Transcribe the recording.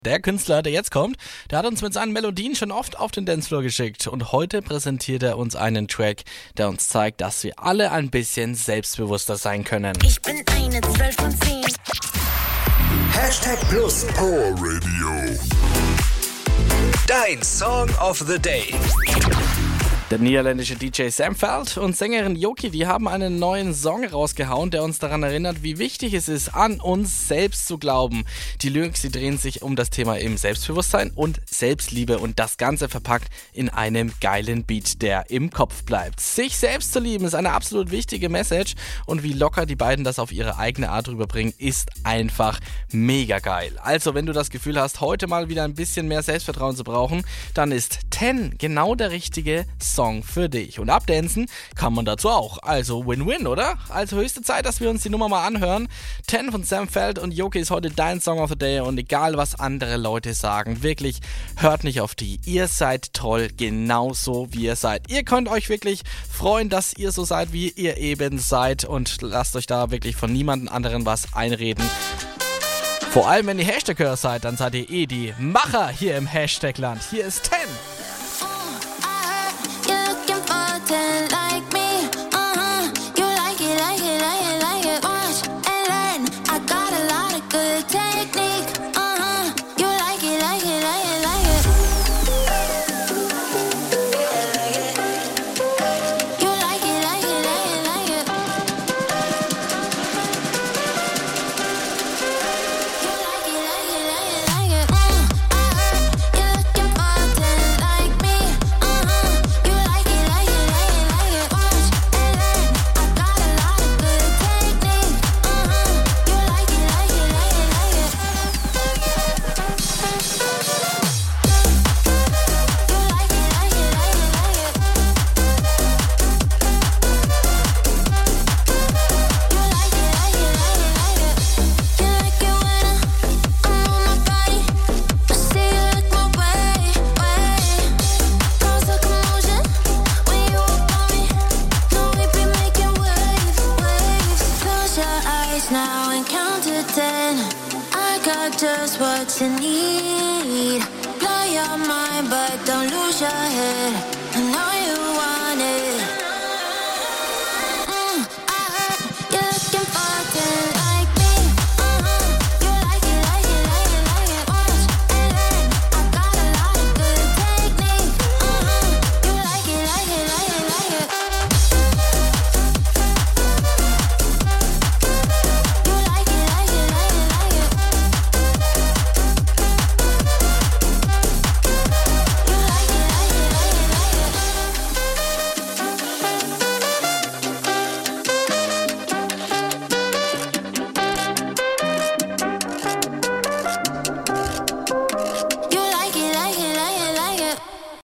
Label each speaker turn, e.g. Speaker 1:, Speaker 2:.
Speaker 1: Der Künstler, der jetzt kommt, der hat uns mit seinen Melodien schon oft auf den Dancefloor geschickt und heute präsentiert er uns einen Track, der uns zeigt, dass wir alle ein bisschen selbstbewusster sein können.
Speaker 2: Ich bin eine 12 von 10.
Speaker 3: Hashtag Plus Power Radio. Dein Song of the Day.
Speaker 1: Der niederländische DJ Sam Veld und Sängerin Yoki, die haben einen neuen Song rausgehauen, der uns daran erinnert, wie wichtig es ist, an uns selbst zu glauben. Die Lyrics, die drehen sich um das Thema eben Selbstbewusstsein und Selbstliebe und das Ganze verpackt in einem geilen Beat, der im Kopf bleibt. Sich selbst zu lieben ist eine absolut wichtige Message und wie locker die beiden das auf ihre eigene Art rüberbringen, ist einfach mega geil. Also, wenn du das Gefühl hast, heute mal wieder ein bisschen mehr Selbstvertrauen zu brauchen, dann ist 10 genau der richtige Song für dich. Und abdancen kann man dazu auch. Also Win-Win, oder? Also höchste Zeit, dass wir uns die Nummer mal anhören. 10 von Sam Veld und Yoki ist heute dein Song of the Day und egal was andere Leute sagen, wirklich hört nicht auf die. Ihr seid toll, genauso wie ihr seid. Ihr könnt euch wirklich freuen, dass ihr so seid, wie ihr eben seid und lasst euch da wirklich von niemandem anderen was einreden. Vor allem, wenn ihr Hashtag-Hörer seid, dann seid ihr die Macher hier im Hashtag-Land. Hier ist 10.
Speaker 2: Like me, you like it, watch and learn. I got a lot of good technique, you like it. You like it. Now and count to 10. I got just what you need. Blow your mind, but don't lose your head. I know you want it.